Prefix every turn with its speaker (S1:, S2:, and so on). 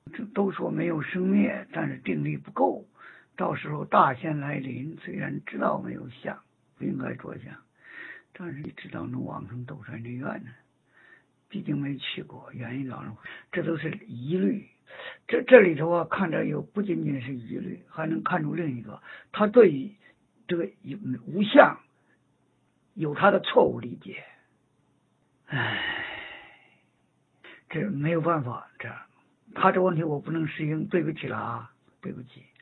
S1: 这都说没有生灭，但是定力不够，到时候大限来临，虽然知道没有相，不应该着相，但是你知道能往生斗山之愿呢？毕竟没去过，原因老人这都是疑虑。这里头啊，看着有不仅仅是疑虑，还能看出另一个，他对于这个无相有他的错误理解。唉，这没有办法，这他这问题我不能适应，对不起了啊，对不起。